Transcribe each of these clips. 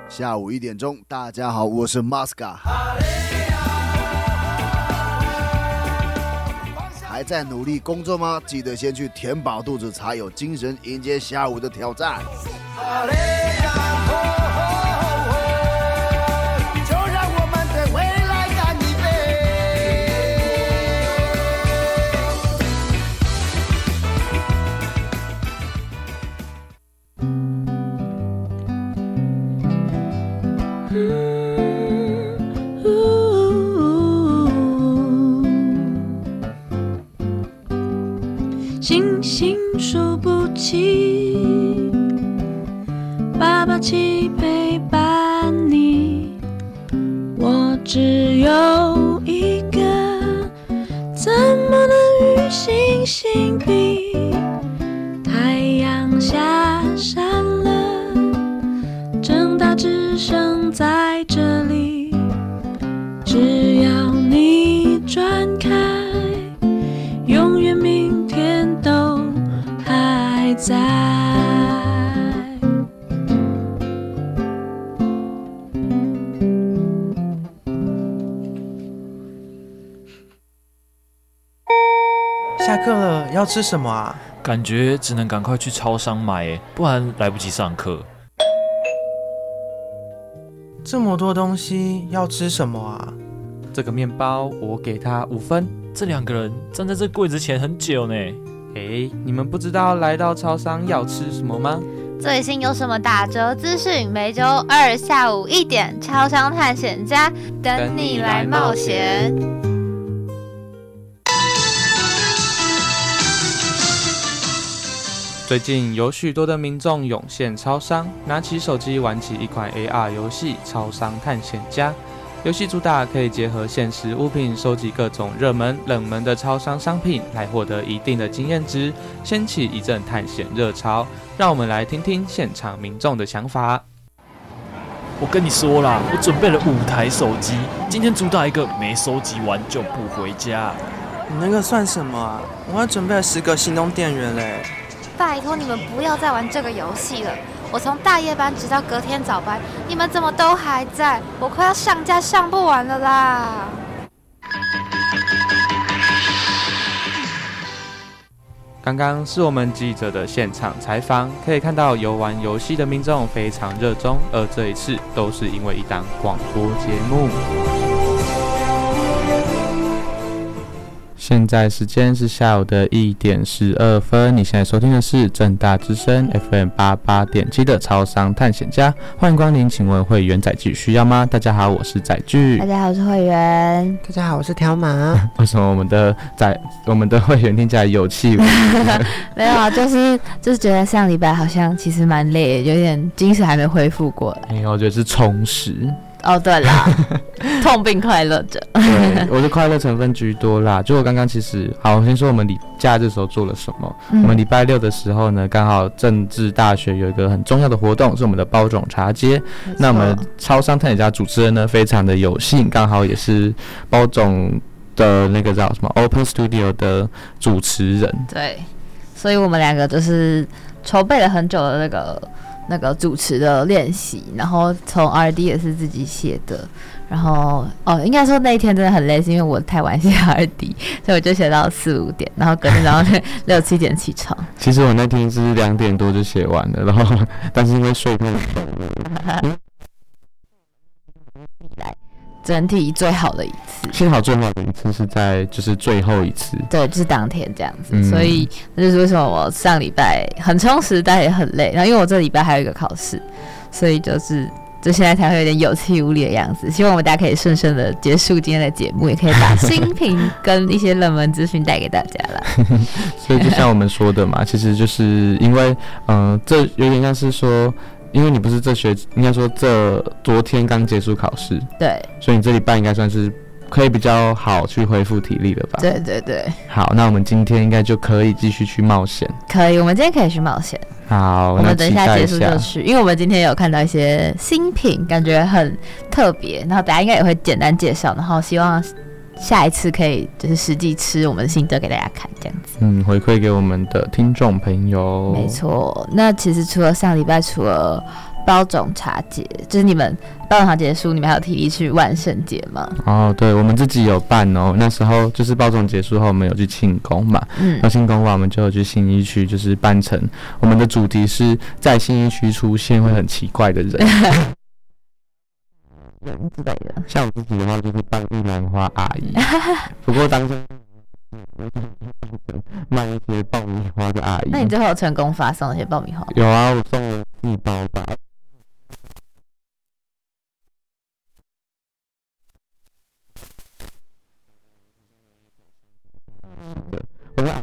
下午1点钟，大家好，我是 Masca。还在努力工作吗？记得先去填饱肚子，才有精神迎接下午的挑战。 星星数不清，爸爸期陪伴你，我只有一个，怎么能与星星比？太阳下山了，正大之声在这里，只要你转开，永远明天都还在。 下课了，要吃什么啊？ 感觉只能赶快去超商买，不然来不及上课。 这么多东西，要吃什么啊？ 这个面包我给他5分。 这2个人站在这柜子前很久呢。 你们不知道来到超商要吃什么吗？ 最新有什么打折资讯？每周2下午1点，超商探险家等你来冒险。 最近有许多的民众涌现超商，拿起手机玩起一款 AR 游戏《超商探险家》。游戏主打可以结合现实物品，收集各种热门、冷门的超商商品，来获得一定的经验值，掀起一阵探险热潮。让我们来听听现场民众的想法。 我跟你说啦，我准备了5台手机，今天主打一个没收集完就不回家。 你那个算什么啊？我还准备了10个行动电源嘞。 拜托你们不要再玩这个游戏了，我从大夜班直到隔天早班，你们怎么都还在？我快要上架上不完了啦！ 刚刚是我们记者的现场采访，可以看到游玩游戏的民众非常热衷，而这一次都是因为一档广播节目。现在时间是下午的1点12分，你现在收听的是政大之声 FM 88.7的超商探险家，欢迎光临，请问会员载具需要吗？大家好，我是载具。 大家好，我是会员。 大家好，我是条码。 为什么我们的会员听起来有气无力？ 没有啊，就是觉得上礼拜好像其实蛮累，有点精神还没恢复过来。 我觉得是充实。 哦，对啦，痛并快乐着。 对，我的快乐成分居多啦。就我刚刚其实，好，我先说我们假日的时候做了什么。我们礼拜6的时候呢，刚好政治大学有一个很重要的活动，是我们的包种茶街。那我们超商探险家主持人呢，非常的有幸，刚好也是包种的那个叫什么 Open Studio 的主持人。 对，所以我们2个就是筹备了很久的那个主持的练习，然后从 RD 也是自己写的，然后应该说那一天真的很累，是因为我太晚写 RD， 所以我就写到4、5点，然后隔天早上6、7点起床。 其实我那天是2点多就写完了，然后但是因为睡太久。 整体最好的一次， 幸好最好的一次是在就是最后一次， 对，就是当天这样子，所以这就是为什么我上礼拜很充实，但也很累。然后因为我这礼拜还有一个考试，所以就现在才会有点有气无力的样子。希望我们大家可以顺顺的结束今天的节目，也可以把新品跟一些冷门资讯带给大家啦。 所以就像我们说的嘛，其实就是因为这有点像是说。因为你不是应该说昨天刚结束考试， 对， 所以你这礼拜应该算是可以比较好去恢复体力了吧？ 对对对。 好，那我们今天应该就可以继续去冒险。 可以，我们今天可以去冒险。 好， 我们等一下结束就去，因为我们今天有看到一些新品，感觉很特别，然后大家应该也会简单介绍，然后希望下一次可以就是实际吃我们的心得给大家看，这样子。 回馈给我们的听众朋友。 没错，那其实除了上礼拜除了包种茶节，就是你们包种茶结束，你们还有体力去万圣节吗？ 哦，对，我们自己有办哦。那时候就是包种结束后，我们有去庆功嘛。然后庆功完，我们就有去信义区，就是扮成我们的主题是在信义区出现会很奇怪的人。 之类的。 像我自己的话，就是扮玉兰花阿姨。不过当时卖一些爆米花的阿姨。 那你最后有成功发送那些爆米花？ 有啊，我送了4包吧。我说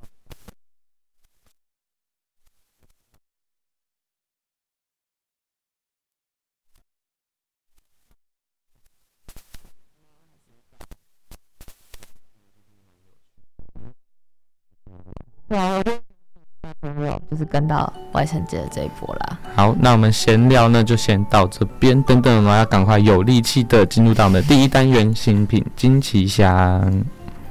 对啊，我就是跟到万圣节的这一波啦。 好，那我们闲聊呢就先到这边，等等我们要赶快有力气的进入到我们的第一单元新品惊奇箱。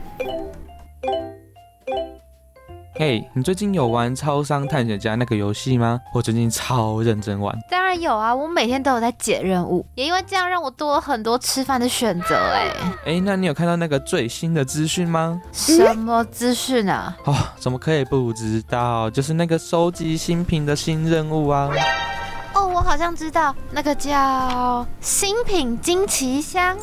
嘿，你最近有玩超商探险家那个游戏吗？我最近超认真玩。 当然有啊，我每天都有在解任务，也因为这样让我多了很多吃饭的选择。 那你有看到那个最新的资讯吗？ 什么资讯啊？ 哦，怎么可以不知道？就是那个收集新品的新任务啊。 哦，我好像知道，那个叫新品惊奇箱。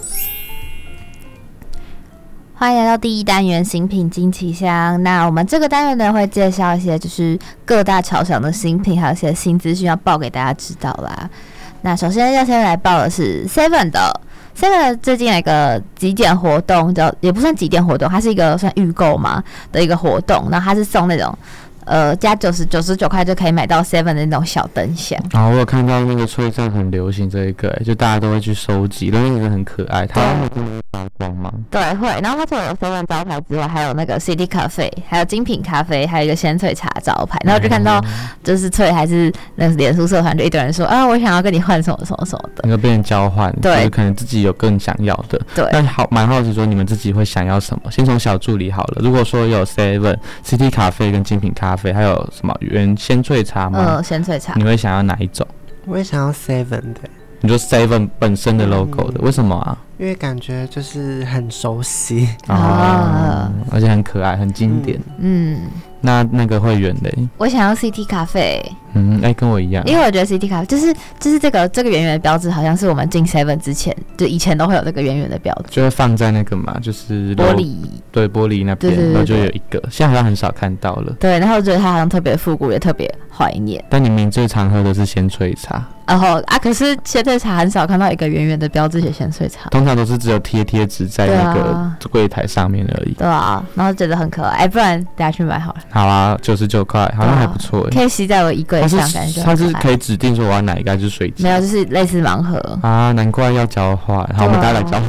欢迎来到第一单元新品惊奇箱。那我们这个单元呢，会介绍一些就是各大超商的新品，还有一些新资讯要报给大家知道啦。那首先要先来报的是 Seven 的 Seven 最近有一个极点活动，也不算极点活动，它是一个算预购嘛的一个活动。然后它是送那种加99块就可以买到 Seven 的那种小灯箱。 我有看到那个脆上很流行这一个，就大家都会去收集，那个很可爱。它会真的会发光吗？ 对，会。然后它除了有 Seven 招牌之外，还有那个 City 咖啡，还有精品咖啡，还有一个鲜萃茶招牌。然后就看到就是翠还是那个脸书社团就一堆人说啊，我想要跟你换什么什么什么的， 那个被人交换， 对， 就是可能自己有更想要的。 对。 那蛮好奇说你们自己会想要什么？先从小助理好了。如果说有 Seven、City 咖啡跟精品咖啡，还有什么原鲜萃茶吗？ 鲜萃茶。 你会想要哪一种？ 我也想要 Seven 的。 你说 Seven 本身的 logo 的，为什么啊？ 因为感觉就是很熟悉而且很可爱，很经典。那个会员的， 我想要 CT 咖啡。 跟我一样， 因为我觉得 CT 咖啡就是这个圆圆的标志，好像是我们进 Seven 之前，就以前都会有这个圆圆的标志， 就会放在那个嘛，就是玻璃， 对，玻璃那边， 对， 然后就有一个，现在好像很少看到了。 对，然后我觉得它好像特别复古，也特别怀念。 但你们最常喝的是鲜萃茶， 然后可是鲜萃茶很少看到一个圆圆的标志写鲜萃茶， 通常都是只有贴纸在那个柜台上面而已。 对啊，然后觉得很可爱，不然等下去买好了。 好啊，99块，好像还不错。 可以吸在我衣柜上，感觉它是可以指定说我要哪一个，还是水晶？ 没有，就是类似盲盒啊，难怪要交换。好，我们大家来交换。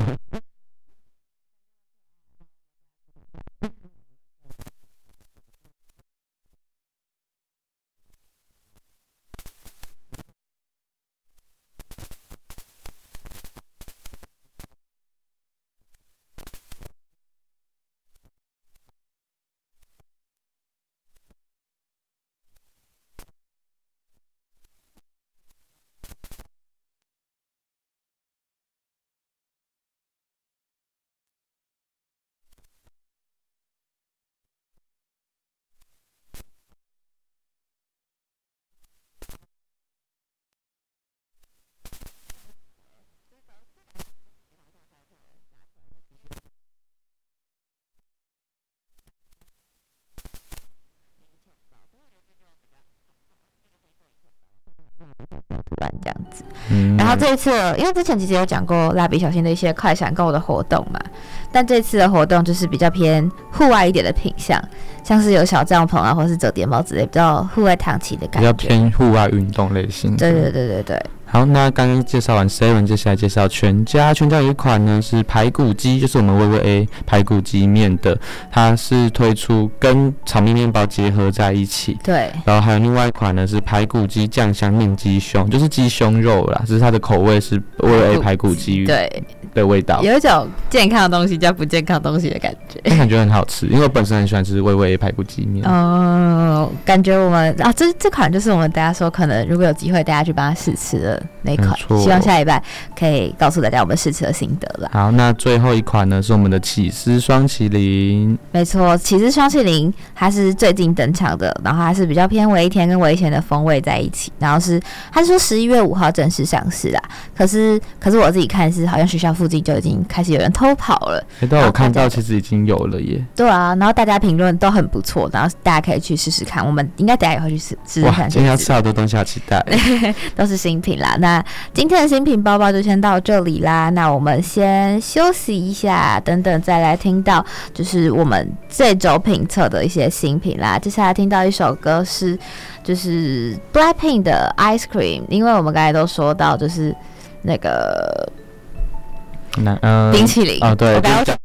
这样子，然后这一次，因为之前其实有讲过蜡笔小新的一些快闪购的活动嘛，但这次的活动就是比较偏户外一点的品项，像是有小帐篷啊，或是折叠帽之类，比较户外躺骑的感觉， 比较偏户外运动类型。 对。 好，那刚刚介绍完 Seven， 接下来介绍全家。全家有一款呢是排骨鸡，就是我们微微 A 排骨鸡面的，它是推出跟炒面面包结合在一起。 对。 然后还有另外一款呢是排骨鸡酱香面鸡胸，就是鸡胸肉啦，只是它的口味是微微 A 排骨鸡的味道，有一种健康的东西加不健康的东西的感觉。 感觉很好吃，因为我本身很喜欢吃微微 A 排骨鸡面。 感觉我们这款就是我们大家说可能如果有机会大家去帮他试吃的那一款，希望下礼拜可以告诉大家我们试吃的心得啦。 好，那最后一款呢是我们的起司双麒麟。 没错，起司双麒麟它是最近登场的，然后它是比较偏微甜跟微咸的风味在一起，然后它是说11月5号正式上市啦。可是我自己看是好像学校附近就已经开始有人偷跑了。 但我看到其实已经有了耶。 对啊，然后大家评论都很不错，然后大家可以去试试看。我们应该等一下也会去试试看。 哇，今天要吃好多东西，好期待。 都是新品啦。那今天的新品包包就先到这里啦。那我们先休息一下，等等再来听到就是我们这周评测的一些新品啦。接下来听到一首歌是就是 Blackpink 的 Ice Cream， 因为我们刚才都说到就是那个冰淇淋哦，对。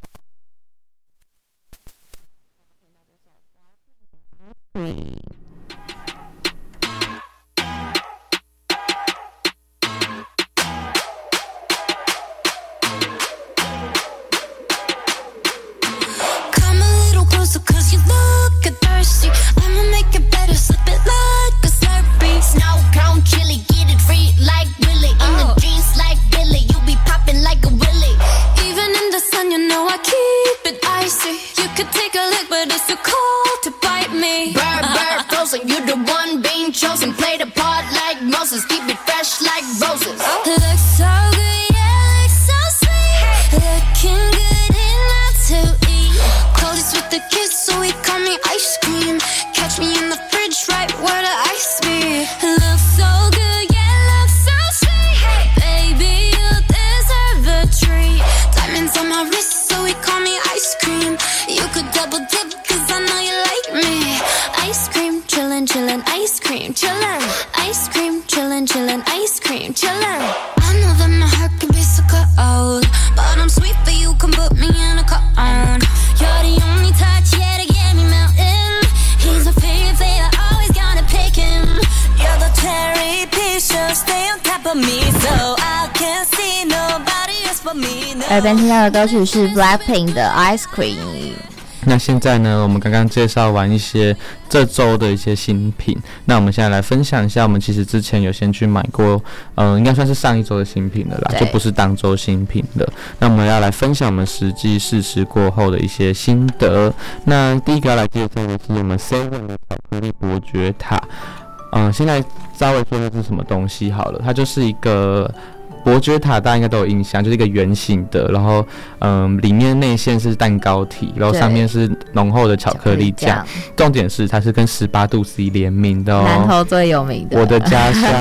Cause you look thirsty, I'ma make it better, slip it like a Slurpee. Snow cone chili, get it free like Willy. In the jeans like Billy, you be popping like a Willy. Even in the sun, you know I keep it icy. You could take a lick, but it's too cold to bite me. Bird, frozen, you the one being chosen. Play the part like Moses, keep it fresh like roses. Looks so good, yeah, looks so sweet. Looking good enough to eat. Coldest with the kiss, so he call me ice cream. Catch me in the fridge, right where the ice be. Looks so good, yeah, looks so sweet. Baby, you deserve a treat. Diamonds on my wrist, so he call me ice cream. You could double dip, cause I know you like me. Ice cream, chillin', chillin', ice cream, chillin'. Ice cream, chillin', chillin', ice cream, chillin'. I know that my heart can be so cold, but I'm sweet for you, can put me in a cone. You're the only touch, yeah, to get me melting. He's my favorite flavor, always gonna pick him. You're the cherry picture, stay on top of me, so I can't see nobody else but me. 耳边听到的歌曲是 Blackpink 的 Ice Cream。 那现在呢，我们刚刚介绍完一些这周的一些新品，那我们现在来分享一下，我们其实之前有先去买过，应该算是上一周的新品了啦，就不是当周新品的。那我们要来分享我们实际试吃过后的一些心得。那第一个要来介绍的是我们 Seven 的巧克力伯爵塔。现在稍微说这是什么东西好了，它就是一个伯爵塔，大家应该都有印象，就是一个圆形的，然后里面内馅是蛋糕体，然后上面是浓厚的巧克力酱。重点是它是跟18度 C 联名的哦， 南投最有名的， 我的家乡。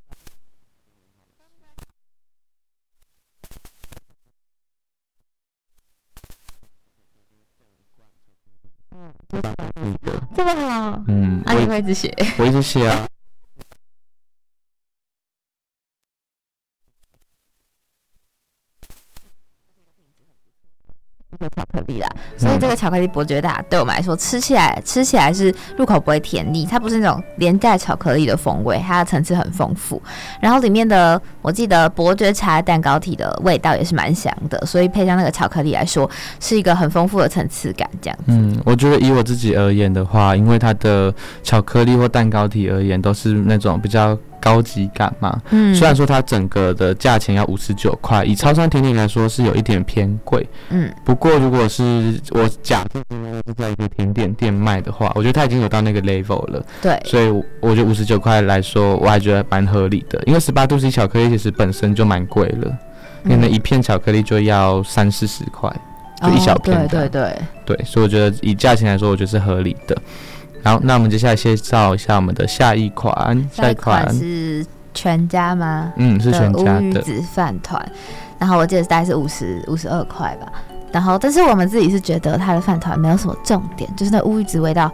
这么好，你会一直写？ 我一直写啊。 巧克力啦，所以这个巧克力伯爵塔对我们来说吃起来是入口不会甜腻，它不是那种廉价巧克力的风味，它的层次很丰富。然后里面的我记得伯爵茶蛋糕体的味道也是蛮香的，所以配上那个巧克力来说，是一个很丰富的层次感这样子。 我觉得以我自己而言的话，因为它的巧克力或蛋糕体而言都是那种比较高级感嘛，虽然说它整个的价钱要59块，以超商甜点来说是有一点偏贵，不过如果是我假设是在一个甜点店卖的话，我觉得它已经有到那个 level 了，对，所以我觉得59块来说，我还觉得蛮合理的，因为18度 C 巧克力其实本身就蛮贵了，可能一片巧克力就要30-40块，就一小片的，对，所以我觉得以价钱来说，我觉得是合理的。好，那我们接下来介绍一下我们的下一款。 下一款是全家吗？ 是全家的乌鱼子饭团，然后我记得大概是52块吧。然后，但是我们自己是觉得它的饭团没有什么重点，就是那乌鱼子味道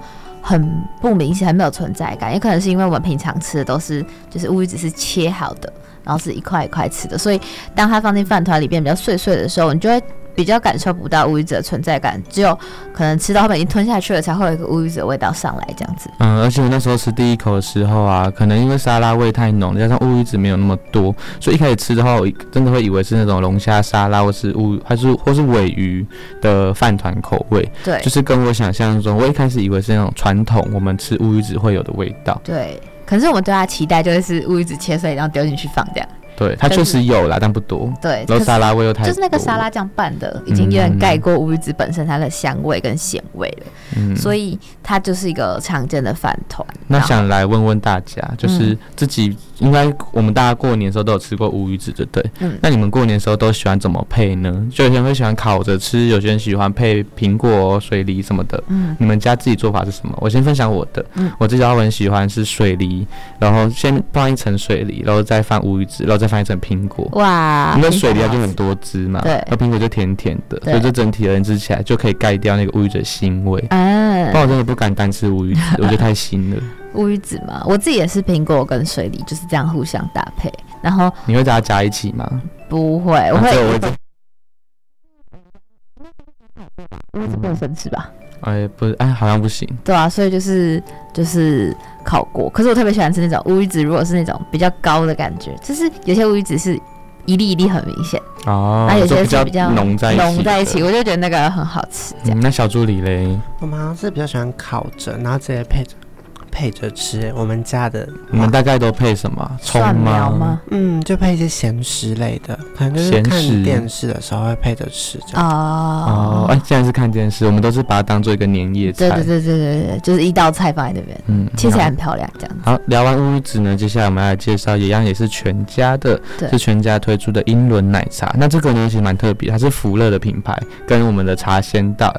很不明显，很没有存在感，也可能是因为我们平常吃的都是就是乌鱼子是切好的，然后是一块一块吃的，所以当它放进饭团里边比较碎碎的时候，你就会比较感受不到乌鱼子的存在感，只有可能吃到后面已经吞下去了，才会有一个乌鱼子的味道上来这样子。 而且我那时候吃第一口的时候啊，可能因为沙拉味太浓，加上乌鱼子没有那么多，所以一开始吃的话，我真的会以为是那种龙虾沙拉，或是鲔鱼的饭团口味。 对， 就是跟我想象中，我一开始以为是那种传统我们吃乌鱼子会有的味道。 对，可是我们对它期待就是乌鱼子切碎，然后丢进去放这样。 对，它确实有啦，但不多。 对， 然后沙拉味又太多， 就是那个沙拉酱拌的，已经有点盖过乌鱼子本身它的香味跟咸味了。所以它就是一个常见的饭团。 那想来问问大家，就是自己应该我们大家过年的时候都有吃过乌鱼子，对不对？那你们过年的时候都喜欢怎么配呢？就有些人会喜欢烤着吃，有些人喜欢配苹果、水梨什么的。你们家自己做法是什么？我先分享我的。我自己很喜欢是水梨，然后先放一层水梨，然后再放乌鱼子，然后再放一层苹果。 哇！ 因为水梨它就很多汁嘛，对，那苹果就甜甜的，所以这整体而言吃起来就可以盖掉那个乌鱼子的腥味。但我真的不敢单吃乌鱼子，我觉得太腥了。 乌鱼子嘛，我自己也是苹果跟水梨就是这样互相搭配。然后你会把它加一起吗？ 不会，我会。乌鱼子不能生吃吧？ 不是，好像不行。 对啊，所以就是烤过。可是我特别喜欢吃那种乌鱼子，如果是那种比较高的感觉，就是有些乌鱼子是一粒一粒很明显哦， 有些是比较浓在一起， 我就觉得那个很好吃。 那小助理嘞？ 我们好像是比较喜欢烤着，然后直接配着吃。我们家的你们大概都配什么？葱吗？ 就配一些咸食类的，可能就是看电视的时候会配着吃这样。 既然是看电视，我们都是把它当做一个年夜菜。 对，就是一道菜放在那边，切起来很漂亮这样子。 好，聊完乌鱼子呢，接下来我们来介绍一样也是全家的，是全家推出的英伦奶茶。那这个呢其实蛮特别，它是福乐的品牌，跟我们的茶仙道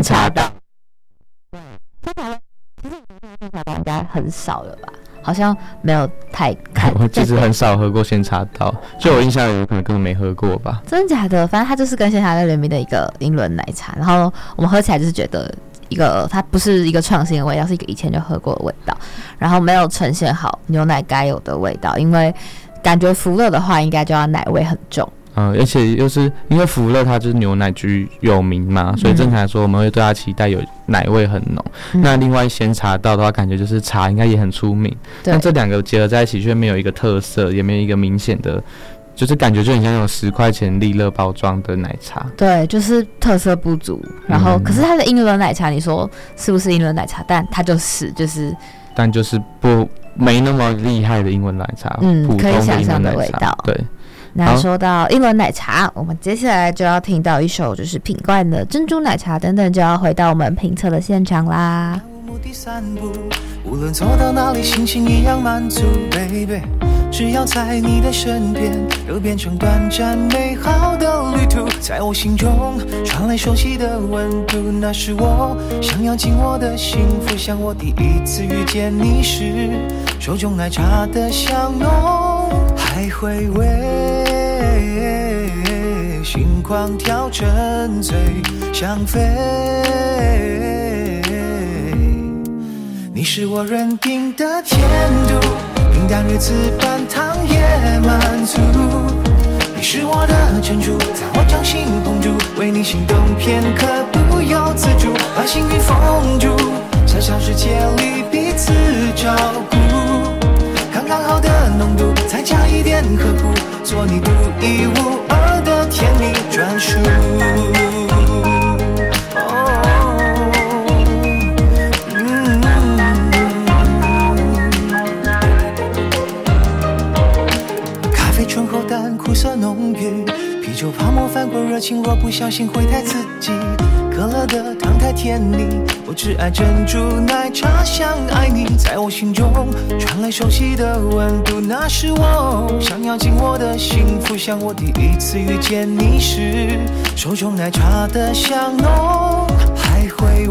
应该很少了吧？好像没有太看。 我其实很少喝过仙茶道，就我印象里有可能根本没喝过吧？ 真的假的？反正它就是跟仙茶道联名的一个英伦奶茶，然后我们喝起来就是觉得它不是一个创新的味道，是一个以前就喝过的味道，然后没有呈现好牛奶该有的味道，因为感觉福乐的话应该就要奶味很重。 而且又是因为福乐它就是牛奶居有名嘛，所以正常来说我们会对它期待有奶味很浓。那另外仙茶道的话，感觉就是茶应该也很出名，但这两个结合在一起却没有一个特色，也没有一个明显的，就是感觉就很像那种10块钱利乐包装的奶茶。 对，就是特色不足。然后可是它的英伦奶茶，你说是不是英伦奶茶？但它但就是没那么厉害的英文奶茶，普通可以想象的味道。 对。 那说到英伦奶茶，我们接下来就要听到一首就是品冠的珍珠奶茶等等，就要回到我们评测的现场啦。 无论走到哪里，心情一样满足 ，baby。只要在你的身边，都变成短暂美好的旅途。在我心中传来熟悉的温度，那是我想要紧握的幸福。像我第一次遇见你时，手中奶茶的香浓，还回味，心狂跳，沉醉，想飞。你是我认定的甜度，平淡日子半糖也满足。你是我的珍珠，在我掌心捧住，为你心动片刻不由自主，把幸运封住，小小世界里彼此照顾，刚刚好的浓度，再加一点呵护，做你独一无二的甜蜜专属。苦涩浓郁，啤酒泡沫翻过热情，若不小心会太刺激。可乐的糖太甜腻，我只爱珍珠奶茶，想爱你。在我心中传来熟悉的温度，那是我想要紧握的幸福。像我第一次遇见你时，手中奶茶的香浓，还回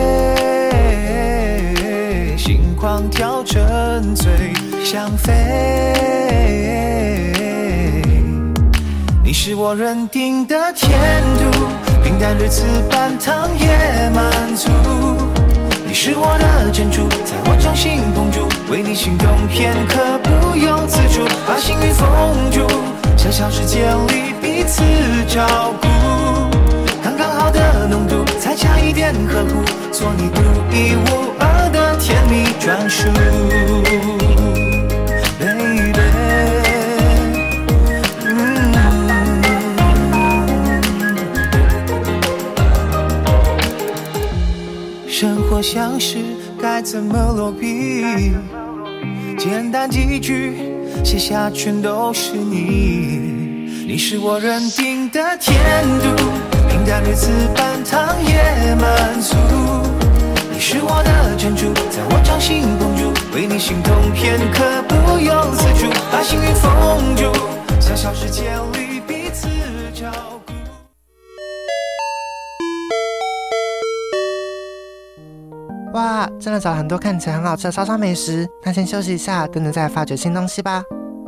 味，心狂跳，沉醉，想飞。你是我认定的甜度，平淡日子半糖也满足。你是我的珍珠，在我掌心捧住，为你心动片刻，不用自主，把幸运封住，小小世界里彼此照顾，刚刚好的浓度，再加一点呵护，做你独一无二的甜蜜专属。生活像是该怎么落笔？简单几句写下全都是你，你是我认定的甜度，平淡日子半糖也满足。你是我的珍珠，在我掌心捧住，为你心动片刻，不用自主，把幸运封住，小小世界里彼此照顾。 哇，真的找了很多看起来很好吃的超商美食，那先休息一下，等等再发掘新东西吧。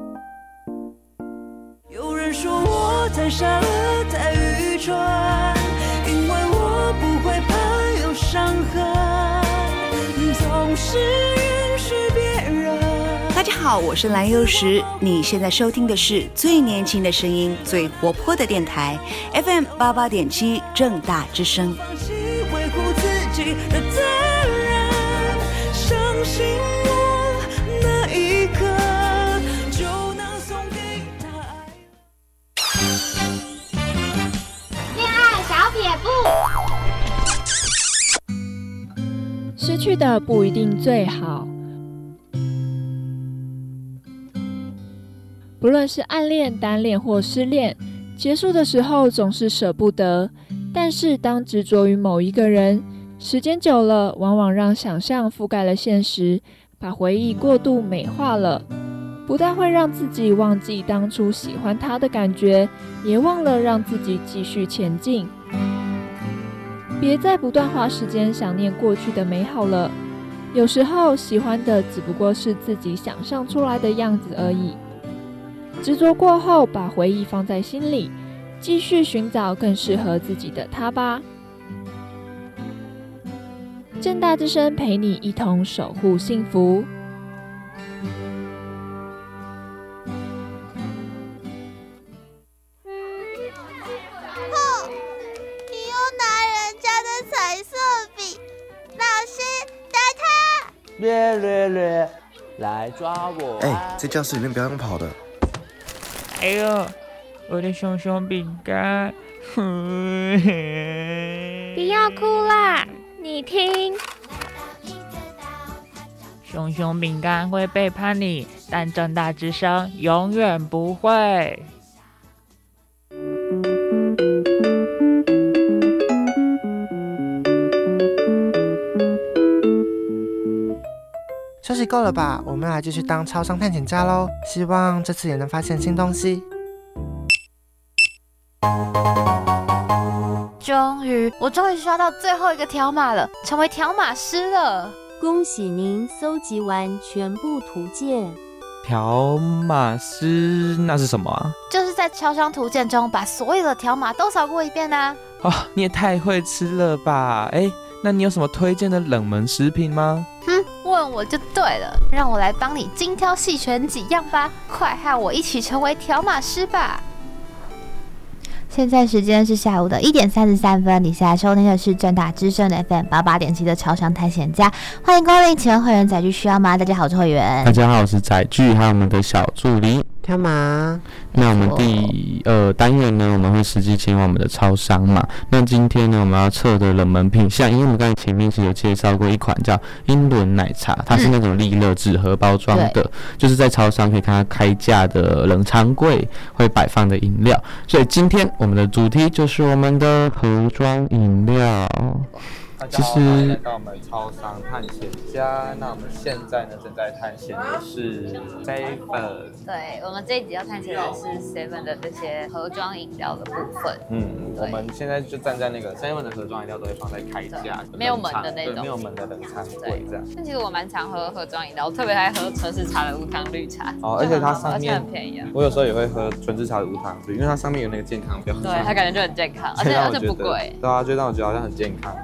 有人说我太傻了，太愚蠢，因为我不会怕有伤痕，总是允许别人。 大家好，我是蓝幼时，你现在收听的是最年轻的声音，最活泼的电台 FM 88.7正大之声。 放弃维护自己的责任，相信我那一刻就能送给他爱。 恋爱小撇步， 失去的不一定最好。不论是暗恋、单恋或失恋，结束的时候总是舍不得。但是当执着于某一个人，时间久了，往往让想象覆盖了现实，把回忆过度美化了。不但会让自己忘记当初喜欢他的感觉，也忘了让自己继续前进。别再不断花时间想念过去的美好了。有时候喜欢的只不过是自己想象出来的样子而已。执着过后，把回忆放在心里，继续寻找更适合自己的他吧。正大之声陪你一同守护幸福。 你又拿人家的彩色笔，老师打他！ 略，来抓我！ 在教室里面不要用跑的。 哎呦，我的熊熊饼干！ 不要哭啦，你听。 熊熊饼干会背叛你，但正大之声永远不会。 休息够了吧？我们来继续当超商探险家咯，希望这次也能发现新东西。 我终于刷到最后一个条码了，成为条码师了。 恭喜您搜集完全部图鉴。 条码师那是什么啊？ 就是在超商图鉴中把所有的条码都扫过一遍啊。 哦，你也太会吃了吧！那你有什么推荐的冷门食品吗？ 问我就对了，让我来帮你精挑细选几样吧，快和我一起成为条码师吧。现在时间是下午的1点33分，你现在收听的是正大之声的 FM 88.7的超商探险家，欢迎光临，请问会员载具需要吗？大家好，我是会员。 大家好，我是载具，还有我们的小助理条码。 那我们第2单元呢，我们会实际前往我们的超商嘛。那今天呢，我们要测的冷门品项，因为我们刚才前面是有介绍过一款叫英伦奶茶，它是那种利乐纸盒包装的，就是在超商可以看它开架的冷藏柜会摆放的饮料。所以今天我们的主题就是我们的盒装饮料。 其实来到我们超商探险家，那我们现在呢正在探险的是 Seven。 对，我们这一集要探险的是 Seven 的这些盒装饮料的部分。 我们现在就站在那个 Seven 的盒装饮料都会放在开架， 没有门的那种， 对，没有门的冷藏柜这样。 但其实我蛮常喝盒装饮料，我特别爱喝纯喫茶的无糖绿茶。 而且它上面很便宜啊。 我有时候也会喝纯喫茶的无糖绿，因为它上面有那个健康标。 对，它感觉就很健康，而且不贵。 对啊，就让我觉得好像很健康一样。 没错。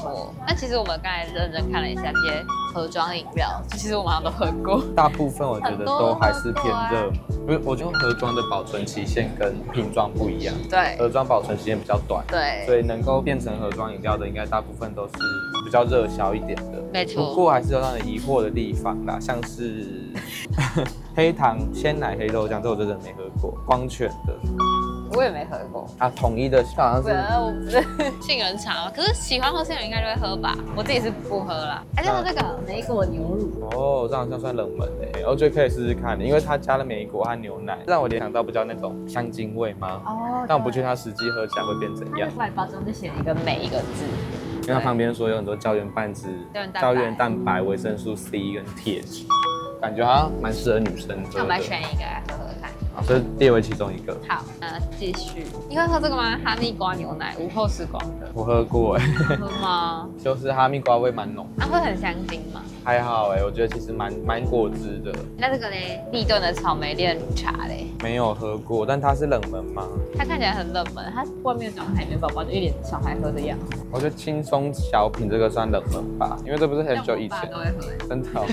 错。那其实我们刚才认真看了一下这些盒装饮料，其实我们好像都喝过。 大部分我觉得都还是偏热门，因为我觉得盒装的保存期限跟瓶装不一样。 对， 盒装保存时间比较短。 对， 所以能够变成盒装饮料的，应该大部分都是比较热销一点的。 没错。 不过还是有让人疑惑的地方啦，像是黑糖鲜奶黑豆酱，这我真的没喝过。光泉的。 我也没喝过啊，统一的好像是我不是杏仁茶嘛，可是喜欢喝杏仁应该就会喝吧，我自己是不喝啦。还是喝这个莓果牛乳哦，这好像算冷门诶，我觉得可以试试看，因为它加了莓果和牛奶，让我联想到比较那种香精味吗？哦，但我不确定它实际喝起来会变怎样。 外包装就写了一个每一个字， 因为它旁边说有很多胶原蛋质、胶原蛋白、维生素 C 跟铁质，感觉好像蛮适合女生的。 那我们来选一个来喝喝看。 好，这列为其中一个。 好，继续。你会喝这个吗？哈密瓜牛奶，无后时光的。 我喝过好喝吗？ 就是哈密瓜味蛮浓。 那会很香精吗？ 还好我觉得其实蛮果汁的。 那这个嘞，立顿的草莓炼乳茶嘞？ 没有喝过，但它是冷门吗？ 它看起来很冷门，它外面长海绵宝宝，就一脸小孩喝的样子。 我觉得轻松小品这个算冷门吧，因为这不是很久以前。 我爸都会喝。 真的哦。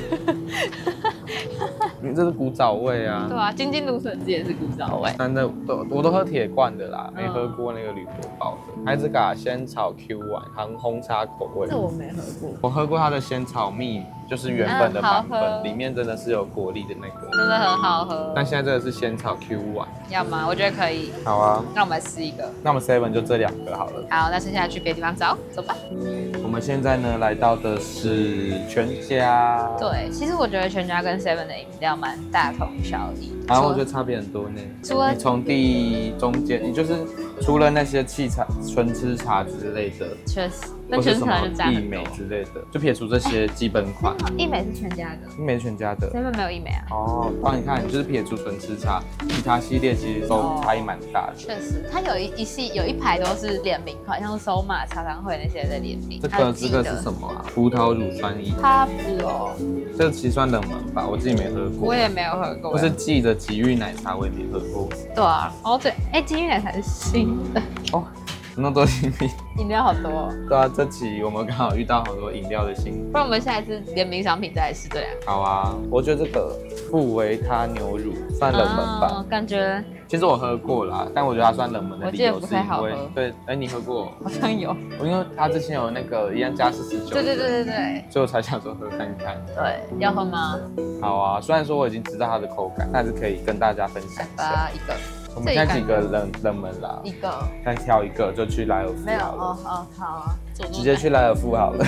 你这是古早味啊。 对啊，金金芦笋汁也是古早味。 真的，我都喝铁罐的啦，没喝过那个铝箔包的。还有这个仙草 Q 丸，红茶口味。 这我没喝过。 我喝过它的仙草蜜，就是原本的版本，里面真的是有果粒的那个， 真的很好喝。 但现在这个是仙草 Q 丸， 要吗？我觉得可以。 好啊， 那我们来试一个。 那我们 7 就这2个好了。 好，那剩下去别的地方找，走吧。 我们现在呢来到的是全家。 对，其实我觉得全家跟 7 的饮料蛮大同小异。 然后我觉得差别很多呢。你从中间，你就是除了那些气茶、纯吃茶之类的， 确实，但纯吃茶就加益美之类的，就撇除这些基本款。 益美是全家的， 益美是全家的 ，7没有益美啊。 哦，帮你看，就是撇除纯吃茶，其他系列其实都差异蛮大的。 确实，它有一排都是联名款，像是收马、茶汤会那些的联名。 这个是什么啊？葡萄乳酸饮。 它不哦。 这个其实算冷门吧，我自己没喝过。 我也没有喝过。 不是记的吉芋奶茶，我也没喝过。 对啊，哦对，吉芋奶茶是新的。 哦，那么多新品。 饮料好多哦。 对啊，这期我们刚好遇到好多饮料的新品。 不然我们下一次联名商品再来试这2个。 好啊，我觉得这个富维他牛乳算冷门吧。 感觉。 其实我喝过啦，但我觉得它算冷门的理由是因为，对，你喝过？ 好像有。 因为它之前有那个一样加49。 对。 所以我才想说喝看看。 对，要喝吗？ 好啊，虽然说我已经知道它的口感，但是可以跟大家分享一下。 一个。 我们现在几个冷门啦。 一个。 再挑一个就去莱尔富。 没有哦，好啊。 直接去莱尔富好了。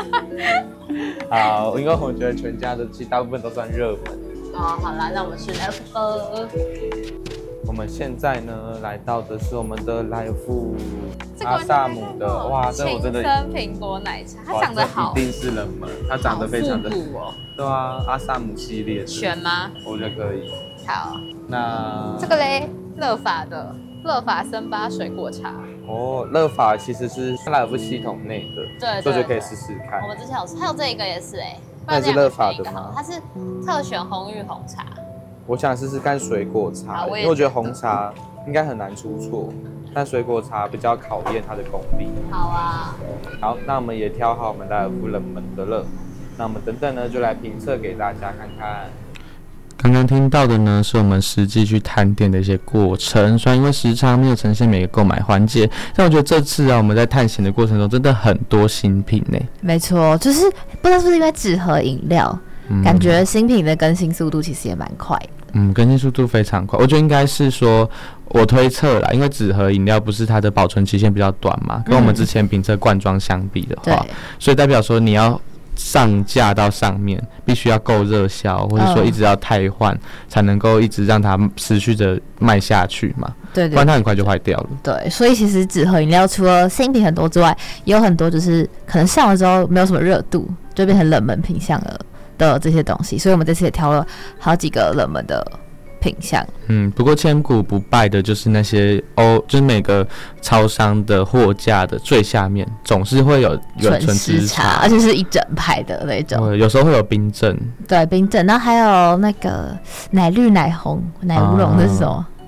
好，因为我觉得全家的其实大部分都算热门。 哦，好啦，那我们去莱尔富。 我们现在呢来到的是我们的莱尔富阿萨姆的，哇，这我真的。 青森苹果奶茶，它长得好。 一定是冷门，它长得非常的。对啊，阿萨姆系列。 选吗？ 我觉得可以。 好。 那这个嘞，乐法的乐法森巴水果茶。 哦，乐法其实是莱尔富系统内的， 对， 所以就可以试试看。 我们之前还有这一个也是那是乐法的吗？ 它是特选红玉红茶。 我想试试看水果茶，因为我觉得红茶应该很难出错，但水果茶比较考验它的功力。 好啊。 好，那我们也挑好我们莱尔富冷门的了，那我们等等呢就来评测给大家看看。 刚刚听到的呢，是我们实际去探店的一些过程。虽然因为时长没有呈现每个购买环节，但我觉得这次我们在探险的过程中，真的很多新品呢。 没错，就是不知道是不是因为纸盒饮料，感觉新品的更新速度其实也蛮快的。 更新速度非常快。我觉得应该是说，我推测啦，因为纸盒饮料不是它的保存期限比较短嘛，跟我们之前评测罐装相比的话，所以代表说你要上架到上面必须要够热销，或者说一直要汰换，才能够一直让它持续的卖下去嘛。对，不然它很快就坏掉了。 对，所以其实纸盒饮料除了新品很多之外，也有很多就是可能上了之后没有什么热度，就变成冷门品项了的这些东西。所以我们这次也挑了好几个冷门的品项。 不过千古不败的就是那些就是每个超商的货架的最下面总是会有纯吃茶， 而且是一整排的那种。 有时候会有冰镇， 对，冰镇，然后还有那个奶绿、奶红、奶乌龙，这是什么？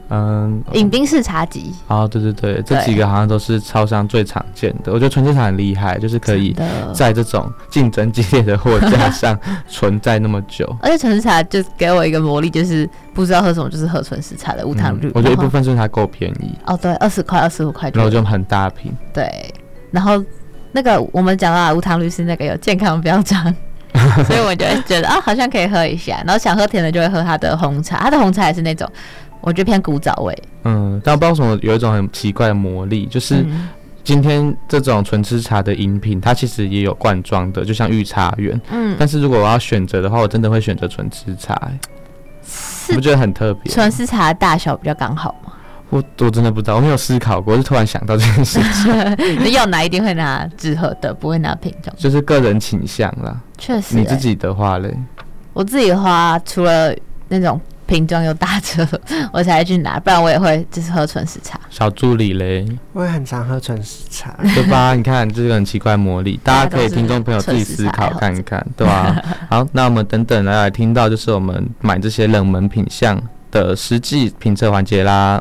饮冰式茶几。 哦，对对对，这几个好像都是超商最常见的。我觉得纯吃茶很厉害，就是可以在这种竞争激烈的货架上存在那么久。 而且纯吃茶就给我一个魔力，就是不知道喝什么就是喝纯吃茶的无糖绿。 我觉得一部分是它够便宜。 哦，对，20块、25块。 然后就很大瓶。 对，然后那个我们讲到无糖绿是那个有健康标章。所以我就会觉得好像可以喝一下，然后想喝甜的就会喝它的红茶，它的红茶也是那种我觉得偏古早味。 但我不知道为什么有一种很奇怪的魔力，就是今天这种纯吃茶的饮品，它其实也有罐装的，就像御茶园。但是如果我要选择的话，我真的会选择纯吃茶。我不觉得很特别。 纯吃茶的大小比较刚好吗？ 我真的不知道，我没有思考过，我是突然想到这件事情。 你要拿一定会拿纸盒的，不会拿瓶装。 就是个人倾向啦。 确实。 你自己的话嘞？ 我自己的话，除了那种瓶装又打折，我才会去拿，不然我也会就是喝纯食茶。 小助理嘞？ 我也很常喝纯食茶， 对吧？你看这个很奇怪的魔力，大家可以听众朋友自己思考看看，对吧？好，那我们等等来听到就是我们买这些冷门品项的实际评测环节啦。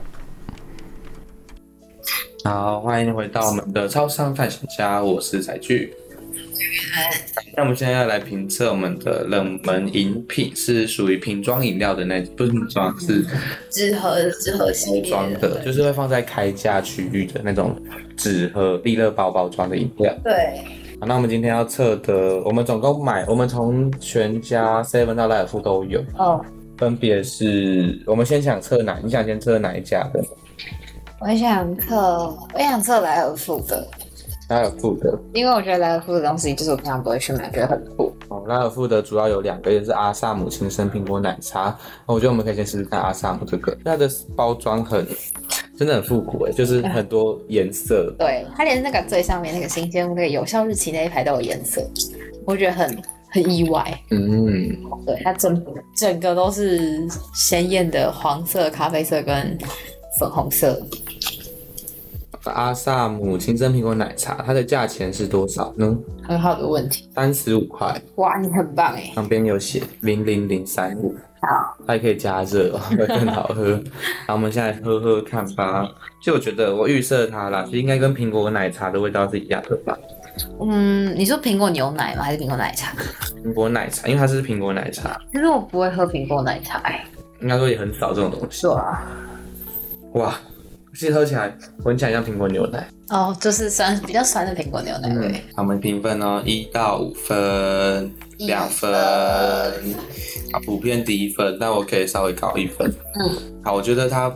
好，欢迎回到我们的超商探险家，我是载具。那我们现在要来评测我们的冷门饮品，是属于瓶装饮料的那，不是瓶装，是纸盒系列装的，就是会放在开架区域的那种纸盒利乐包装的饮料。 对。 好，那我们今天要测的，我们总共我们从全家、7到莱尔富都有。分别是，我们先想测你想先测哪一家的？ 我想测莱尔富的。 莱尔富的， 因为我觉得莱尔富的东西就是我平常不会去买，觉得很酷。 莱尔富的主要有2个，也是阿萨姆亲生苹果奶茶。我觉得我们可以先试试看阿萨姆这个，它的包装真的很复古就是很多颜色。 对，它连那个最上面那个新鲜那个有效日期那一排都有颜色，我觉得很意外。对，它整个都是鲜艳的黄色、咖啡色跟粉红色。 阿萨姆亲生苹果奶茶，它的价钱是多少呢？ 很好的问题 ，35块。 哇，你很棒哎！ 旁边有写00035， 好， 它也可以加热会更好喝。好，我们现在喝喝看吧。就我觉得我预设它啦，就应该跟苹果奶茶的味道是一样的吧。 你说苹果牛奶吗？还是苹果奶茶？ 苹果奶茶，因为它是苹果奶茶。 可是我不会喝苹果奶茶应该说也很少这种东西。 是啊。 哇。其实喝起来、闻起来像苹果牛奶就是比较酸的苹果牛奶味。 好，我们评分1到5分，2分，普遍低分，但我可以稍微高1分。好，我觉得它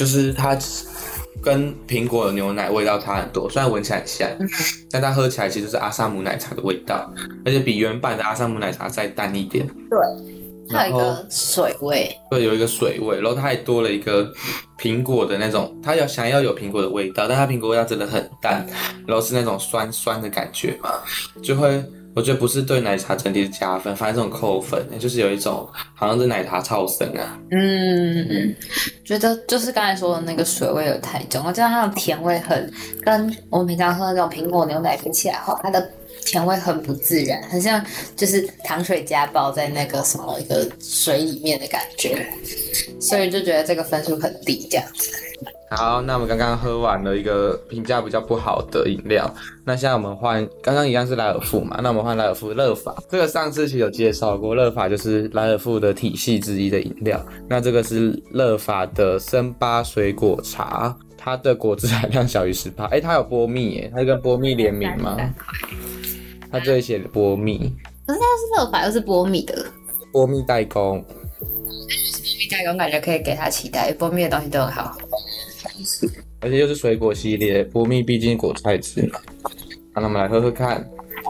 跟苹果的牛奶味道差很多，虽然闻起来很像，但它喝起来其实是阿萨姆奶茶的味道，而且比原版的阿萨姆奶茶再淡一点。 对。它有一个水味， 对，有一个水味，然后它还多了一个苹果的那种，它想要有苹果的味道，但它苹果味道真的很淡，然后是那种酸酸的感觉嘛，就会我觉得不是对奶茶整体加分，反正这种扣分，就是有一种好像是奶茶超生啊。 觉得就是刚才说的那个水味有太重，加上它的甜味跟我们平常喝的那种苹果牛奶比起来后，它的甜味很不自然，很像就是糖水加爆在那个什么一个水里面的感觉，所以就觉得这个分数很低这样子。 好，那我们刚刚喝完了一个评价比较不好的饮料，那现在我们换，刚刚一样是莱尔富嘛，那我们换莱尔富乐法。这个上次其实有介绍过，乐法就是莱尔富的体系之一的饮料。那这个是乐法的生巴水果茶，它的果汁含量小于10%。它有波蜜它是跟波蜜联名吗？它这里写波蜜， 可是它是乐法又是波蜜的， 波蜜代工。 波蜜代工感觉可以给它期待，波蜜的东西都很好。 而且又是水果系列，波蜜毕竟果菜汁嘛。那我们来喝喝看。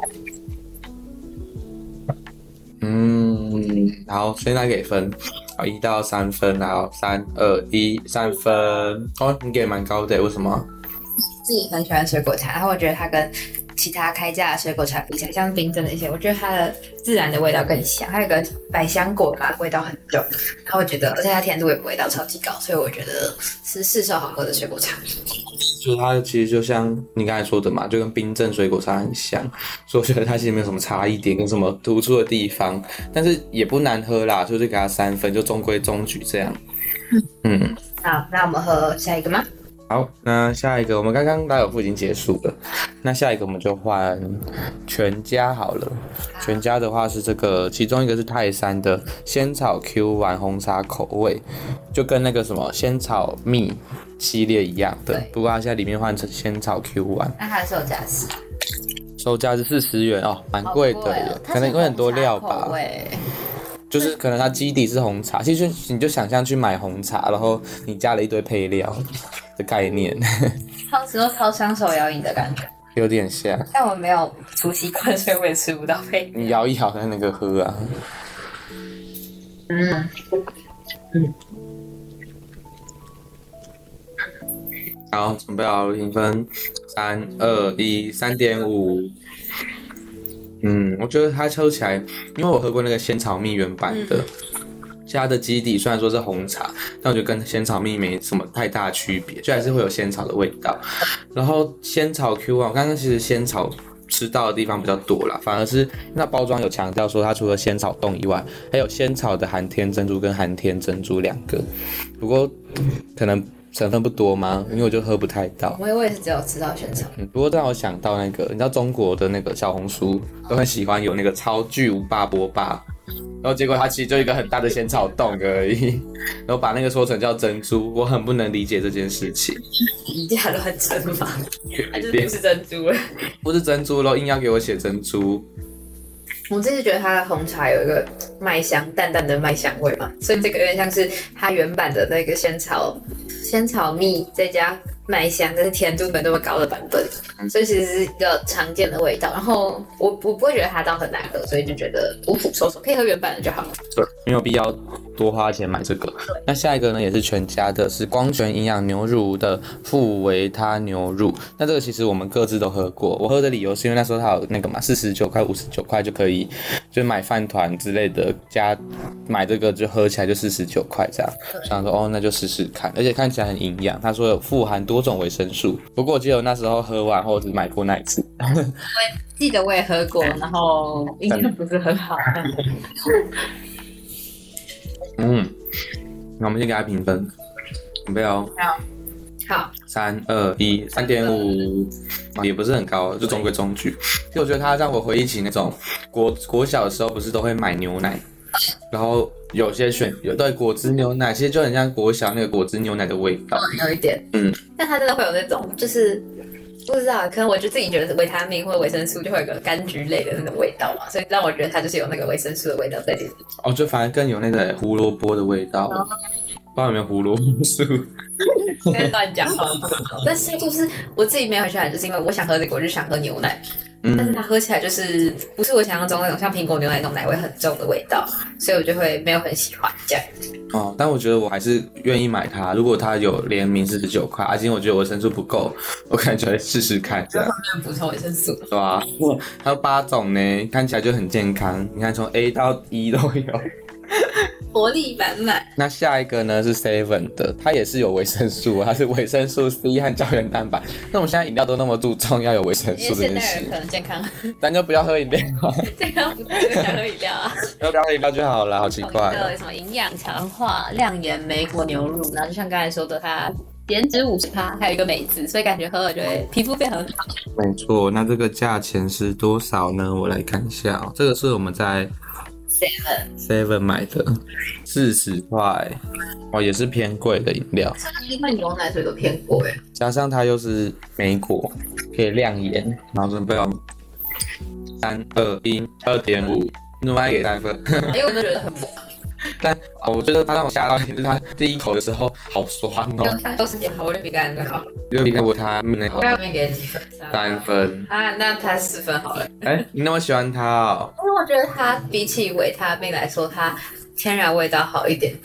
好，现在给分，好，1到3分，好，3、2、1，3分。你给蛮高的，为什么？ 自己很喜欢水果茶，然后我觉得它跟其他开价的水果茶比起来，像冰镇那些，我觉得它的自然的味道更香。还有一个百香果嘛，味道很重，然后我觉得，而且它甜度也不会到超级高，所以我觉得是市售好喝的水果茶。 就是它其实就像你刚才说的嘛，就跟冰镇水果茶很像，所以我觉得它其实没有什么差异点跟什么突出的地方，但是也不难喝啦，就是给它3分，就中规中矩这样。 好，那我们喝下一个吗？ 好，那下一个我们刚刚拉尔夫已经结束了，那下一个我们就换全家好了。全家的话是这个，其中一个是泰山的仙草 Q 丸红茶口味，就跟那个什么仙草蜜系列一样的，不过它现在里面换成仙草 Q 丸。 那它的售价是？ 售价是40元哦，蛮贵的耶，可能因为很多料吧。就是可能它基底是红茶，其实你就想象去买红茶，然后你加了一堆配料的概念， 超香手摇饮的感觉， 有点像。 但我没有煮习惯，所以我也吃不到配料。 你摇一摇在那个喝啊。好，准备好评分，3、2、1 ，3.5。我觉得它喝起来，因为我喝过那个仙草蜜原版的，它的基底虽然说是红茶，但我觉得跟仙草蜜没什么太大区别，就还是会有仙草的味道。然后仙草 Q 啊，我刚刚其实仙草吃到的地方比较多啦，反而是那包装有强调说它除了仙草冻以外，还有仙草的寒天珍珠跟寒天珍珠2个，不过可能成分不多吗？因为我就喝不太到。 我也是只有吃到仙草。 不过让我想到那个，你知道中国的那个小红书都很喜欢有那个超巨无霸波霸，然后结果它其实就一个很大的仙草冻而已，然后把那个说成叫珍珠，我很不能理解这件事情。 一价乱真嘛，它就是不是珍珠了， 不是珍珠咯，硬要给我写珍珠。 我自己觉得它的红茶有一个麦香，淡淡的麦香味嘛，所以这个有点像是它原版的那个仙草蜜再加麦香，但是甜度没那么高的版本，所以其实是一个常见的味道。然后我不会觉得它到很难喝，所以就觉得五虎收手，可以喝原版的就好了。 对，没有必要多花钱买这个。那下一个呢，也是全家的，是光泉营养牛乳的富维他牛乳。那这个其实我们各自都喝过，我喝的理由是因为那时候它有那个嘛，49块、59块就可以，就买饭团之类的，加买这个就喝起来就49块这样。想说哦，那就试试看，而且看起来很营养。他说有富含多种维生素，不过我记得我那时候喝完后只买过那一次。 我记得我也喝过，然后印象不是很好。 那我们先给他评分，准备哦。 好 ，3、2、1 ，3.5，也不是很高，就中规中矩。其实我觉得它让我回忆起那种国小的时候，不是都会买牛奶，然后有些对果汁牛奶，其实就很像国小那个果汁牛奶的味道， 有一点，但它真的会有那种就是不知道，可能我就自己觉得维他命或者维生素就会有个柑橘类的那种味道嘛，所以让我觉得它就是有那个维生素的味道在里面。 哦，就反而更有那个胡萝卜的味道。不知道有没有胡萝卜素？ 在乱讲话，但是就是我自己没有很喜欢，就是因为我想喝这个，我就想喝牛奶，但是它喝起来就是不是我想象中那种像苹果牛奶那种奶味很重的味道，所以我就会没有很喜欢这样。 哦，但我觉得我还是愿意买它。如果它有联名49块，今天我觉得我维生素不够，我感觉试试看这样。 补充维生素， 对啊，还有8种呢，看起来就很健康。你看从 A 到 E 都有。 活力满满。 那下一个呢是 Seven 的，它也是有维生素，它是维生素 C 和胶原蛋白。那我们现在饮料都那么注重要有维生素这件事， 因为现代人可能健康， 咱就不要喝饮料。 健康不是想喝饮料啊？ 要不要喝饮料就好了，好奇怪。 什么营养强化、亮眼莓果牛乳，然后就像刚才说的，它减脂50%，还有一个美字，所以感觉喝了就会皮肤变很好。 没错，那这个价钱是多少呢？我来看一下哦，这个是我们在Seven 买的，40块，哦，也是偏贵的饮料。 因为牛奶所以都偏贵， 加上它又是莓果，可以亮眼，然后准备3、2、1 2.5，努力给3分。 因为我都觉得很薄。 但我觉得它让我吓到一点，就是它第一口的时候好酸哦。 都是点好，我觉得比刚才更好。 就比我它那好。 我刚才给几分 ？3分。 啊，那它4分好了。 你那么喜欢它哦？ 因为我觉得它比起维他命来说，它天然味道好一点点。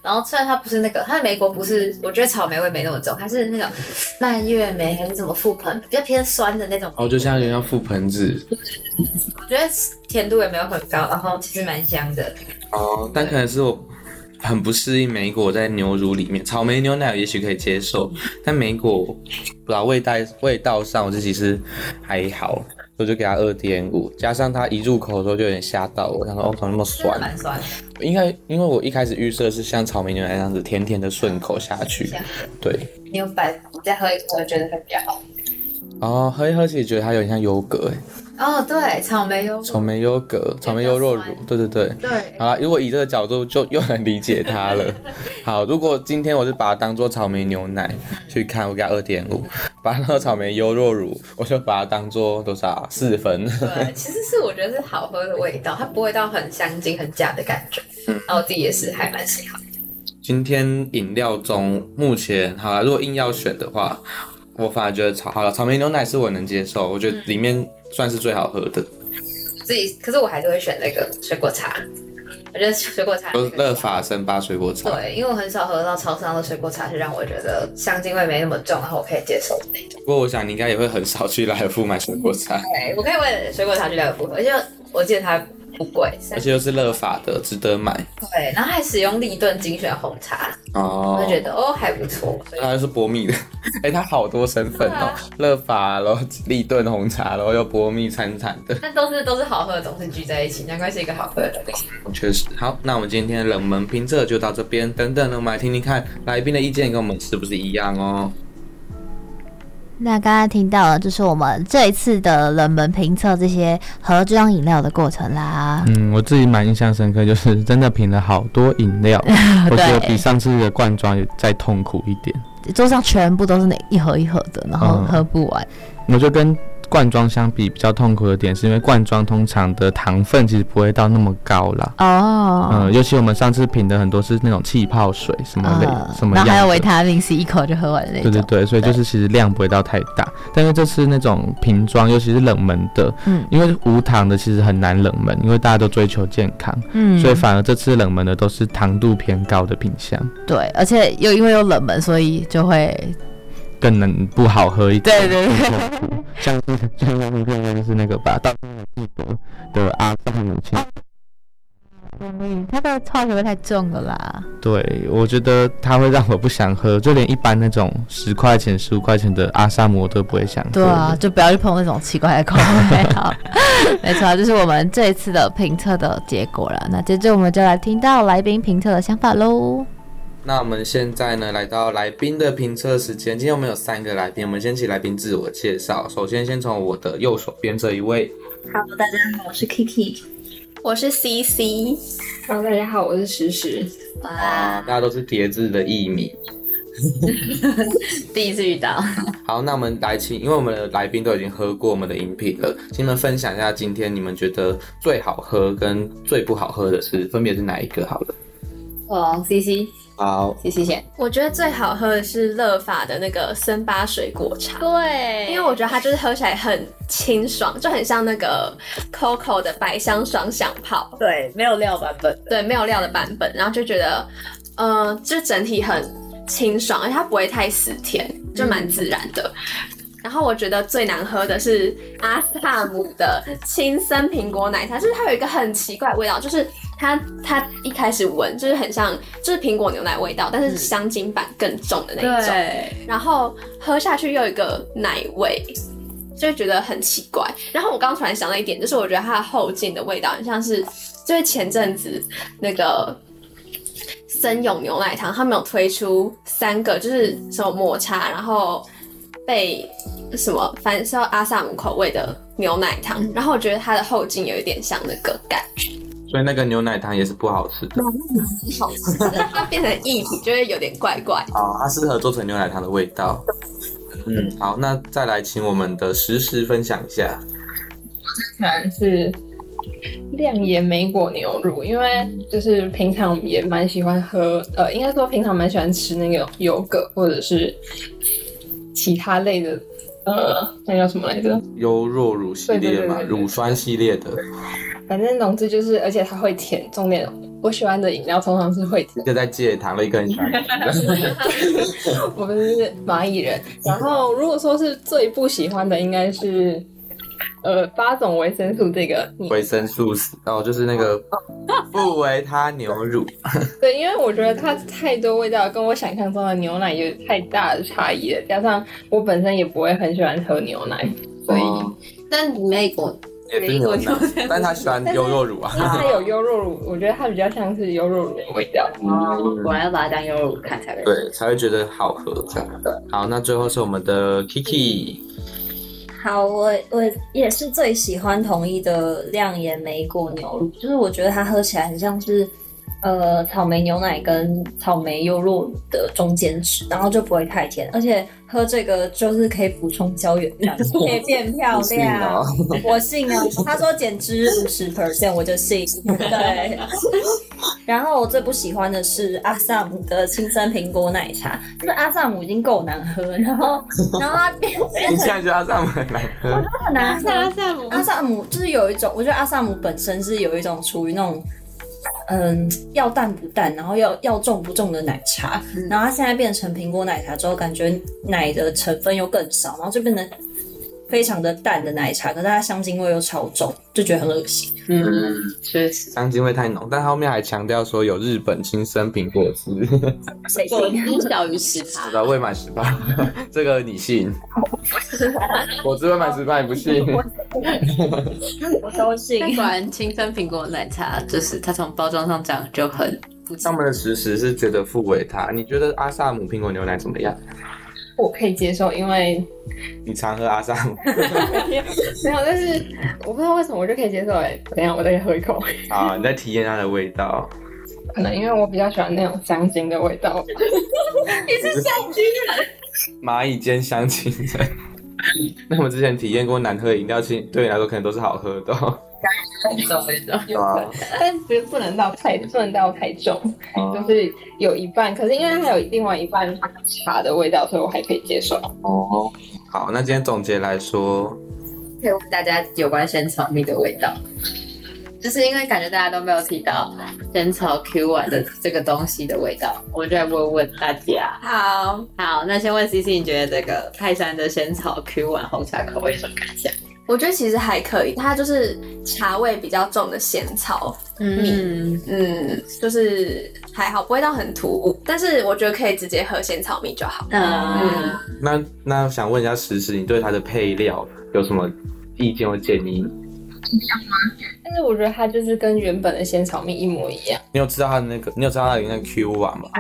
然后虽然它不是那个，它的莓果不是，我觉得草莓味没那么重，它是那种蔓越莓还是什么覆盆，比较偏酸的那种。 就像有点像覆盆子。 我觉得甜度也没有很高，然后其实蛮香的。 但可能是我很不适应莓果在牛乳里面，草莓牛奶也许可以接受，但莓果不知道味道上我自己是还好。我就给它2.5，加上它一入口的时候就有点吓到我，想说怎么那么酸？ 蛮酸。 因为我一开始预设是像草莓牛奶那样子甜甜的顺口下去，对。 你有摆，你再喝一口，我觉得会比较好。 喝一喝其实觉得它有点像优格对，草莓优格、草莓优酪乳，对。好啦，如果以这个角度就又能理解它了。好，如果今天我是把它当做草莓牛奶去看，我给它2.5；把它当做草莓优酪乳，我就把它当做多少4分。 对，其实是我觉得是好喝的味道，它不会到很香精、很假的感觉。然后我自己也是还蛮喜欢。 今天饮料中目前好啦，如果硬要选的话，我反而觉得草莓牛奶是我能接受，我觉得里面算是最好喝的。 可是我还是会选那个水果茶。我觉得水果茶就是乐法生8水果茶。 对，因为我很少喝到超商的水果茶，是让我觉得香精味没那么重，然后我可以接受的那种。 不过我想你应该也会很少去莱尔富买水果茶。 对，我可以为了水果茶去莱尔富喝，而且我记得它不贵， 而且又是乐法的，值得买。 对，然后还使用立顿精选红茶，我就觉得还不错。 它是波蜜的，它好多身份乐法，然后立顿红茶，然后又波蜜掺的。 但都是好喝的东西聚在一起，难怪是一个好喝的东西。 确实。好，那我们今天的冷门评测就到这边，等等呢，我们来听听看来宾的意见跟我们是不是一样哦。 那刚刚听到了，就是我们这一次的冷门评测这些盒装饮料的过程啦。 我自己蛮印象深刻，就是真的品了好多饮料，我觉得比上次的罐装也再痛苦一点。 桌上全部都是那一盒一盒的，然后喝不完。 我就跟罐装相比比较痛苦的点，是因为罐装通常的糖分其实不会到那么高啦。尤其我们上次品的很多是那种气泡水什么类什么样的， 然后还有维他命 C 一口就喝完的那种。 对，所以就是其实量不会到太大。但是这次那种瓶装，尤其是冷门的，因为无糖的其实很难冷门，因为大家都追求健康，所以反而这次冷门的都是糖度偏高的品项。 对，而且又因为有冷门，所以就会更能不好喝一点。 对， 像那片就是那个吧，到记得的阿萨姆青。 它的化学味太重了啦。 对，我觉得它会让我不想喝，就连一般那种10块钱、15块钱的阿萨姆我都不会想喝。 对啊，就不要去碰那种奇怪的口味。好，没错，就是我们这一次的评测的结果了。那接着我们就来听到来宾评测的想法喽。 那我们现在呢，来到来宾的评测时间。今天我们有3个来宾，我们先请来宾自我介绍。首先，先从我的右手边这一位。 Hello， 大家好，我是 Kiki， 我是 CC。 Hello， 大家好，我是实时。 哇，大家都是叠字的艺名。 第一次遇到。 好，那我们来请，因为我们的来宾都已经喝过我们的饮品了，请你们分享一下今天你们觉得最好喝跟最不好喝的是分别是哪一个好了。 CC。 好， 谢谢。 我觉得最好喝的是乐法的那个森巴水果茶， 对， 因为我觉得它就是喝起来很清爽，就很像那个 Coco 的百香爽享泡， 对，没有料版本， 对，没有料的版本，然后就觉得，就整体很清爽，而且它不会太死甜，就蛮自然的。然后我觉得最难喝的是阿萨姆的青森苹果奶茶，就是它有一个很奇怪的味道，就是它一开始闻就是很像就是苹果牛奶味道，但是香精版更重的那一种，然后喝下去又有一个奶味，就会觉得很奇怪。然后我刚刚突然想到一点，就是我觉得它的后劲的味道很像是，就是前阵子那个森永牛奶糖他们有推出3个，就是什么抹茶，然后被什么反正是阿萨姆口味的牛奶糖，然后我觉得它的后劲有一点像那个感觉， 所以那个牛奶糖也是不好吃的。 好吃，但是它变成液体就会有点怪怪。 它适合做成牛奶糖的味道。好，那再来请我们的实时分享一下。 可能是亮盐莓果牛乳，因为就是平常也蛮喜欢喝，应该说平常蛮喜欢吃那个优格或者是其他类的那叫什么来着？ 优酪乳系列嘛， 对乳酸系列的。 反正总之就是，而且它会甜，重点我喜欢的饮料通常是会甜。 就在戒糖了一根香。 我们是蚂蚁人。然后如果说是最不喜欢的，应该是8种维生素这个。 维生素就是那个富维他牛乳。 对，因为我觉得它太多味道，跟我想象中的牛奶有太大的差异了。加上我本身也不会很喜欢喝牛奶，所以。 但美国。 也不是牛奶，但他喜欢优酪乳啊。 它有优酪乳，我觉得它比较像是优酪乳的味道。 我要把它当优酪乳看才会。 对，才会觉得好喝这样。好，那最后是我们的 Kiki。 好，我也是最喜欢统一的亮眼莓果牛乳，就是我觉得它喝起来很像是草莓牛奶跟草莓优酪乳的中间值，然后就不会太甜，而且喝这个就是可以补充胶原蛋白，可以变漂亮。我信啊！他说减脂50%，我就信。对。然后我最不喜欢的是阿萨姆的青森苹果奶茶，就是阿萨姆已经够难喝，然后它变成你现在觉得阿萨姆很难喝？ 我觉得很难喝。阿萨姆就是有一种，我觉得阿萨姆本身是有一种处于那种。要淡不淡，然后要重不重的奶茶，然后它现在变成苹果奶茶之后，感觉奶的成分又更少，然后就变成非常的淡的奶茶，可是它香精味又超重，就觉得很恶心。 确实香精味太浓，但后面还强调说有日本青森苹果汁， 谁信？ 小于10%， 知道未满18，这个你信？果汁未满18，你不信？ 我都信。 果然青森苹果奶茶就是它从包装上讲就很不。 他们的实时是觉得富维他，你觉得阿萨姆苹果牛奶怎么样？ 我可以接受，因为你常喝阿萨姆。 没有，但是我不知道为什么我就可以接受。等一下我再喝一口。 啊，你在体验它的味道。 可能因为我比较喜欢那种香精的味道。 你是香精人？ 蚂蚁兼香精人。那我们之前体验过难喝的饮料，对你来说可能都是好喝的。 但不能到太重，就是有一半。可是因为它有另外一半茶的味道，所以我还可以接受。 哦，好，那今天总结来说， 可以问大家有关仙草蜜的味道，就是因为感觉大家都没有提到仙草 Q 丸的这个东西的味道，我就来问问大家。好，那先问 CC， 你觉得这个泰山的仙草 Q 丸红茶口味什么感想？ 我觉得其实还可以，它就是茶味比较重的仙草蜜，就是还好，不会到很突兀。但是我觉得可以直接喝仙草蜜就好。 那想问一下实时，你对它的配料有什么意见或建议？ 但是我觉得它就是跟原本的仙草蜜一模一样。 你有吃到它的那个 Q 丸吗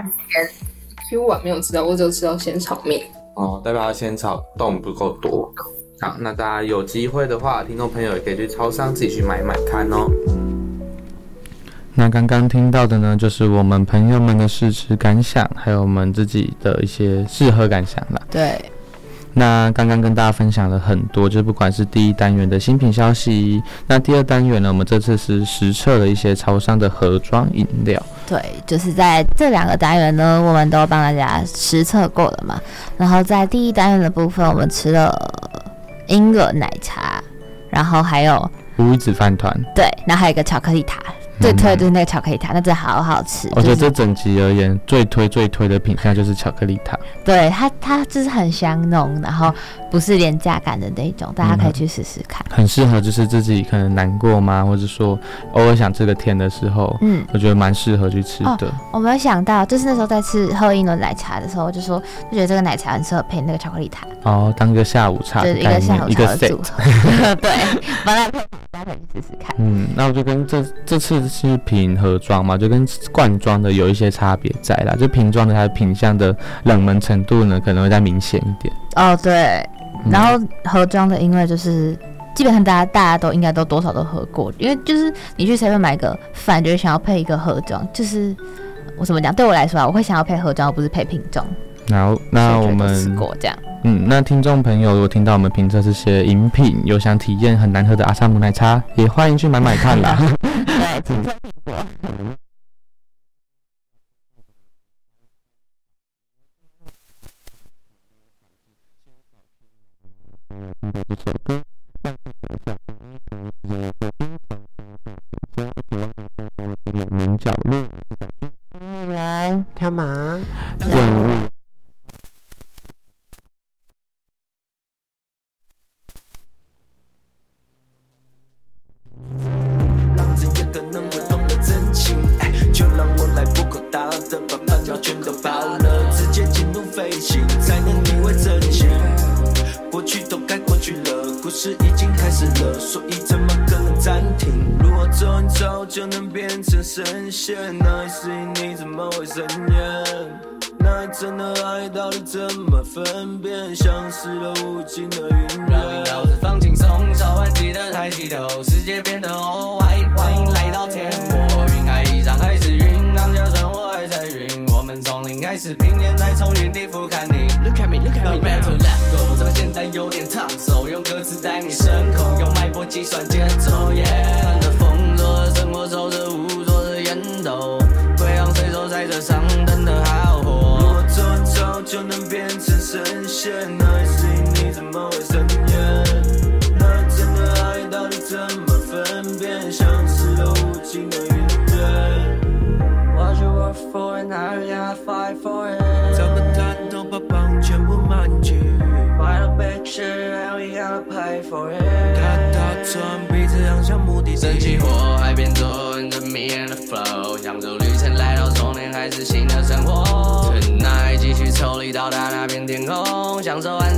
？Q 丸没有吃到，我只有吃到仙草蜜。 哦，代表它仙草冻不够多。好，那大家有机会的话，听众朋友也可以去超商自己去买看哦。 那刚刚听到的呢，就是我们朋友们的试吃感想，还有我们自己的一些试喝感想啦。 对。 那刚刚跟大家分享了很多，就不管是第一单元的新品消息，那第二单元呢，我们这次是实测了一些超商的盒装饮料。 对，就是在这2个单元呢，我们都帮大家实测过了嘛。然后在第一单元的部分，我们吃了英伦奶茶，然后还有无子饭团， 对，然后还有一个巧克力塔。最推的就是那个巧克力塔，那真的好好吃。 我觉得这整集而言，最推的品项就是巧克力塔。 对，它就是很香浓，然后不是廉价感的那种，大家可以去试试看。 很适合就是自己可能难过吗，或者说偶尔想吃个甜的时候，我觉得蛮适合去吃的。 我没有想到，就是那时候在喝英伦奶茶的时候，就觉得这个奶茶很适合配那个巧克力塔。 哦，当个下午茶的概念， 一个下午茶的组合。对，把它配好，大家可以去试试看。 那我就跟这次是瓶盒装嘛，就跟罐装的有一些差别在啦。就瓶装的它的品项的冷门程度呢，可能会再明显一点。 哦，对。然后盒装的，因为就是基本上大家都应该都多少都喝过，因为就是你去 7-Eleven 买个饭，就是想要配一个盒装，就是我怎么讲？对我来说啊，我会想要配盒装，而不是配瓶装。 然后，那我们吃过这样。 那听众朋友如果听到我们评测这些饮品，有想体验很难喝的阿萨姆奶茶，也欢迎去买看啦。 对，请说苹果。 浪子也可能会懂得真情，就让我来不口大的把绊脚全都爆了，直接进入飞行，才能以为真情。过去都该过去了，故事已经开始了，所以怎么可能暂停？如果走一走就能变成神仙，那是你怎么会生厌？那真的爱到底怎么分辨？像是了无尽的云让你老子放轻松，稍微记得抬起头，世界变得哦坏，欢迎来到天国。云海以上还是云，浪叫生活还在云，我们从零开始拼年代，从原地俯瞰你。Look at me, look at me, back to let go。这个现在有点烫手，用歌词在你身口，用脉搏计算节奏。Yeah， 看着风做的生活，抽着雾做的烟斗，会让随手在这上等的好活。 走一走就能变成神仙，那是你怎么会生厌？那真的爱到底怎么分辨？像是了无尽的云烟。 What you work for and how you gotta fight for it。 找个探头把棒全部满句。 Find a picture and we gotta pay for it。 踏船彼此航向目的地。 升起火海边坐in the me and the flow， 享受旅程来到中年，开始新的生活。Tonight 继续抽离到达那片天空，享受安